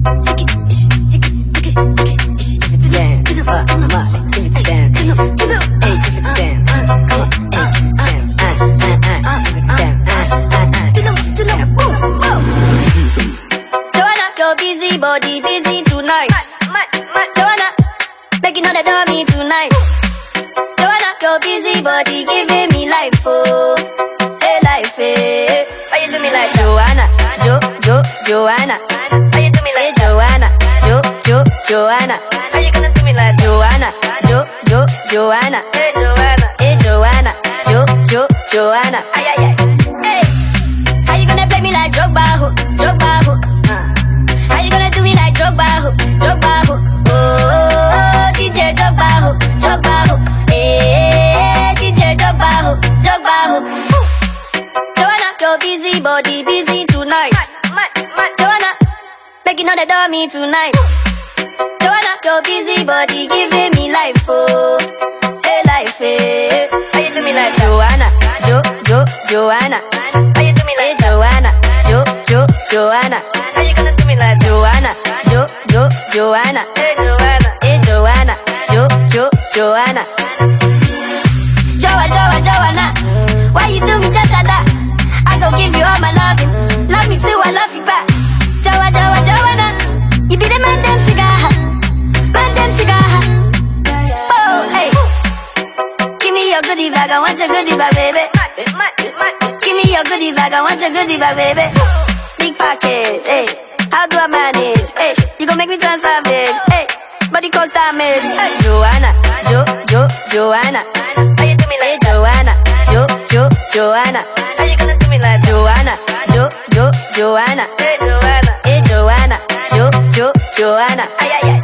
Busy body, busy tonight. Joanna, making all the dummy tonight. Joanna, your busy body giving me life, oh, hey life, hey. Why you do me like Joanna, Joanna? Why you do me like Joanna, Joanna? How you gonna do me like Joanna, Joanna? Hey Joanna, Joanna. Ay ay ay. Hey, how you gonna play me like Drogba, How you gonna do me like Drogba, Oh, DJ Drogba, Hey, DJ Drogba, Joanna, your busy body, busy tonight. Joanna, making all the dummy tonight. Joanna, your busy body giving me life, oh, hey life, hey. How you do me like Joanna, Joanna? How you do me like Joanna, Joanna? How you gonna do me like Joanna, Joanna? Hey Joanna, Joanna. Joanna, why you do me just like that? I gon' give you all my loving. Love me too, I love you back. Joanna, you be the man damn sugar. Oh, hey. Give me your goodie bag, I want your goodie bag, baby. Give me your goodie bag, I want your goodie bag, baby. Big package, hey. How do I manage? Hey, you gon' make me turn savage. Hey, body cause damage. Hey, Joanna, Joanna. How you do me like Joanna, Joanna? How you gonna do me like Joanna, Joanna? Hey Joanna, Joanna. Ay ay ay.